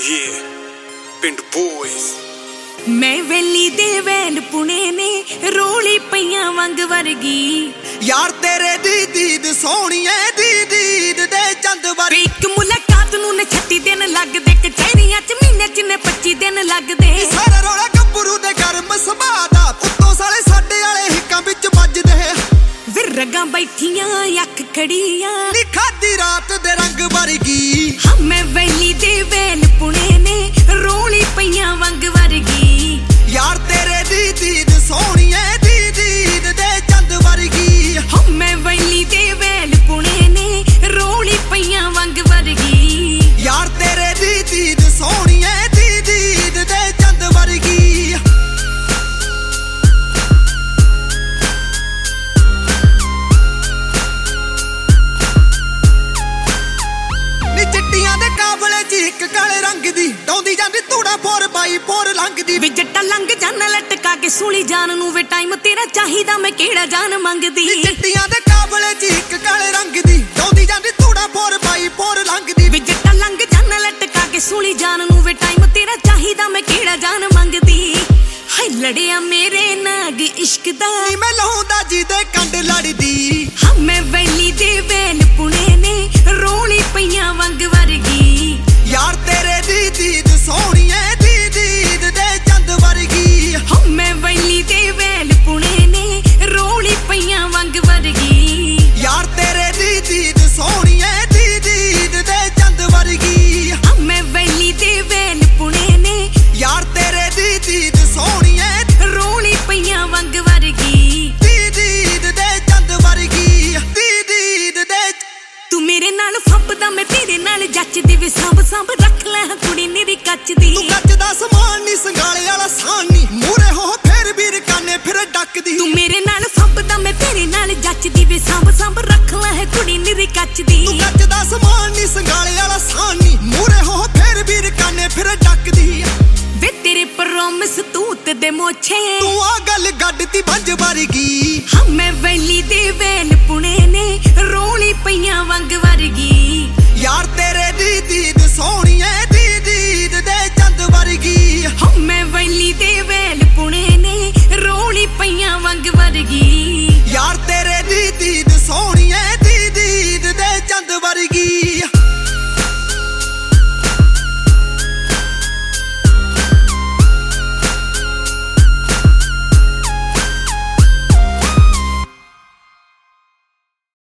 Yeah, ਪਿੰਡ boys। मैं वेली दे well Pune ने रोली पईयां वंग वर्गी यार तेरे दी दीद सोहणीए दी दीद दे चंद वर्गी एक मुलाकात नूं ने 36 दिन लगदे कचहरियां च महीने च ने 25 दिन लगदे सारा रोला गब्बरू दे गर्म सुभाਅ दा उत्तों साले साडे वाले हिक्कां विच ਵੱਜਦੇ वे रगां बैठियां अख खड़ियां नी खादी रात दे रंग वर्गी मैं वेली दे वैल पुणे ने रोली पईयां वंग वर्गी यार तेरे दी दीद सोहणीए दी दीद दे चंद वर्गी मैं वेली दे वैल पुणे ने रोली पईयां वंग वर्गी यार तेरे दी दीद सोहणीए दी दीद दे चंद वर्गी नी चिट्टियां दे काबले च इक काले रंग दी डौंदी जांदी तूड़ा पोर बाई पोर लंघदी वे जट्टा लंघ जाना लटका के सूली जान नूं वे टाइम तेरा चाहिदा मैं केड़ा जान मंगदी नी चिट्टियां दे काबले च इक काले रंग दी डौंदी जांदी तूड़ा पोर बाई पोर लंघदी वे जट्टा लंघ जाना लटका के सूली जान नूं वे टाइम तेरा चाहिदा मैं केड़ा जान मंगदी हाय लड़िया मेरे नाग इश्क दा नी मैं लहूंदा जी दे कंड लड़दी मैं वैली दे वैल पुणे ने रोली पईयां वंग वर्गी यार तेरे दी दीद सोहणीए दी दीद दे चंद वर्गी मैं वैली दे वैल पुणे ने रोली पईयां वंग वर्गी यार तेरे दी दीद सोहणीए दी दीद दे चंद वर्गी मैं वैली दे वैल पुणे ने यार तेरे दी दीद सोहणीए रोली पईयां वंग वर्गी दी दीद दे चंद वर्गी दी दीद दे तू मेरे नाल फंपदा मैं तेरे नाल जचदी वे सांभ सांभ रख ले कुड़ी निरी कचदी तू ਕੱਚ ਦਾ ਸਮਾਨ ਨੀ ਸੰਗਾਲੇ ਵਾਲਾ ਸਾਨ ਨੀ ਮੂਰੇ ਹੋ ਫੇਰ ਵੀ ਰਕਾਨੇ ਫਿਰ ਡੱਕਦੀ तू मेरे नाल फंपदा मैं तेरे नाल जचदी वे सांभ सांभ रख ले कुड़ी निरी कचदी ਤੂੰ ਕੱਚ ਦਾ ਸਮਾਨ ਨੀ ਸੰਗਾਲੇ ਵਾਲਾ ਸਾਨ ਨੀ ਮੂਰੇ ਹੋ ਫੇਰ ਵੀ ਰਕਾਨੇ ਫਿਰ ਡੱਕਦੀ वे तेरे प्रॉमिस तूत दे मोछे ਤੂੰ ਆ ਗੱਲ ਗੱਡਤੀ ਬੰਜ ਵਰਗੀ मैं वैली दे वैल पुणे ने रोली पईयां वंग